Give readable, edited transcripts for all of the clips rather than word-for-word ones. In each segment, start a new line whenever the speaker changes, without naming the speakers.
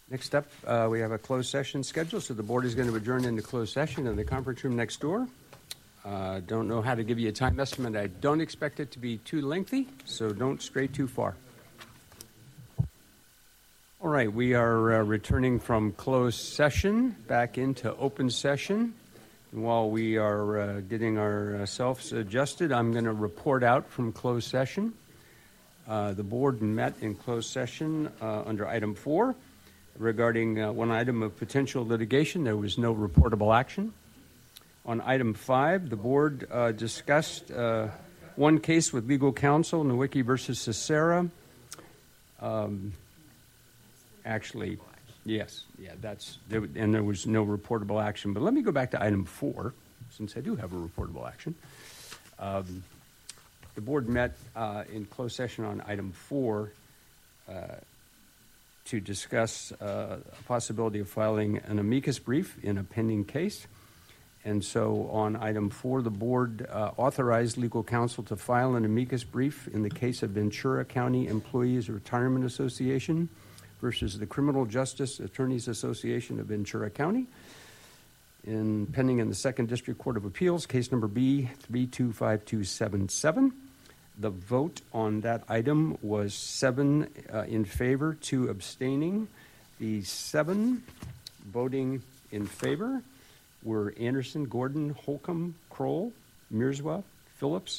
Next up, we have a closed session scheduled, so the board is going to adjourn into closed session in the conference room next door. Don't know how to give you a time estimate. I don't expect it to be too lengthy, so don't stray too far. All right, we are returning from closed session back into open session. And while we are getting ourselves adjusted, I'm going to report out from closed session. The board met in closed session under item 4. Regarding one item of potential litigation, there was no reportable action. On item 5, the board discussed one case with legal counsel, Nowicki versus Cicera. Actually, yes, and there was no reportable action. But let me go back to item 4, since I do have a reportable action. The board met in closed session on item 4 to discuss a possibility of filing an amicus brief in a pending case. And so on item 4, the board authorized legal counsel to file an amicus brief in the case of Ventura County Employees Retirement Association versus the Criminal Justice Attorneys Association of Ventura County, pending in the 2nd District Court of Appeals, case number B325277. The vote on that item was 7 in favor, 2 abstaining. The 7 voting in favor were Anderson, Gordon, Holcomb, Kroll, Mirzwa, Phillips,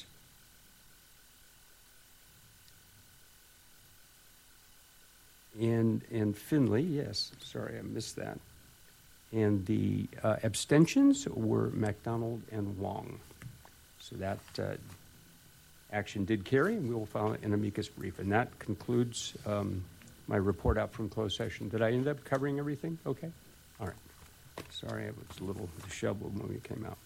and Finley. Yes, sorry, I missed that. And the abstentions were McDonald and Wong. So that action did carry, and we will file an amicus brief. And that concludes my report out from closed session. Did I end up covering everything? Okay. All right. Sorry, I was a little disheveled when we came out.